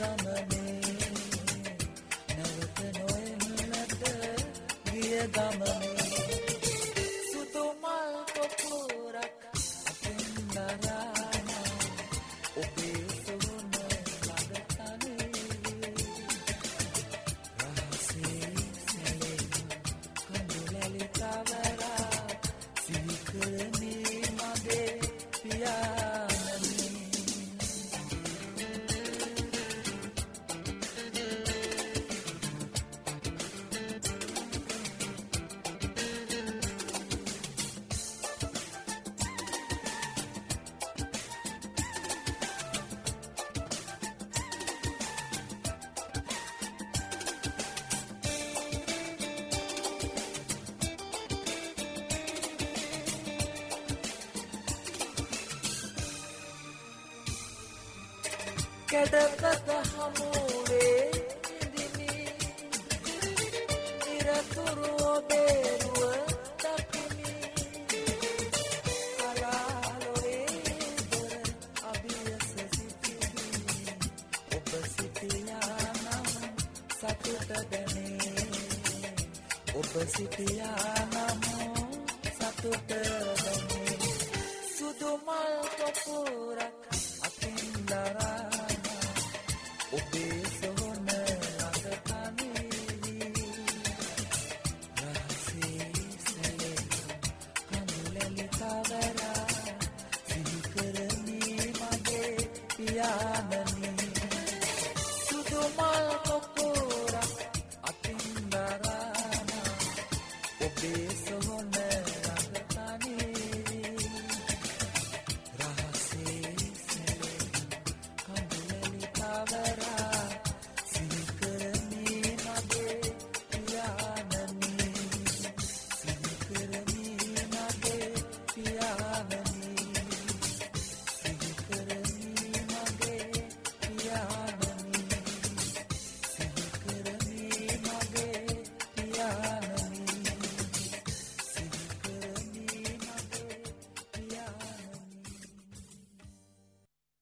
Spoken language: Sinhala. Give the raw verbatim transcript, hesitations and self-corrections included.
ගමනේ නැවත නොයන්නට ගිය ගමනේ සුදු මල් පොකුරක් අතින් දරාන ඔබේ සොහොන ළඟ තනේ රහසේ සැලෙන කඳුලැලි තවරා සිහි කරන්නේ මගේ පියාණනි කැඩපත හමුවේ දිමි නිරතුරු ඔබේ රුව දකිමි කලාලොවේ දොර අභියස සිටිමි ඔබ සිටියා නම් සතුට දැනේ ඔබ සිටියා නම් සතුට දැනේ සුදු මල් පොකුරක් අතින් දරා ඔබේ සොහොන ළඟ තනේ රහසේ සැලෙන කඳුලැලි තවරා සිහි කරන්නේ මගේ පියාණනි සුදු මල් පොකුරක් අතින් දරාන ඔබේ සොහොන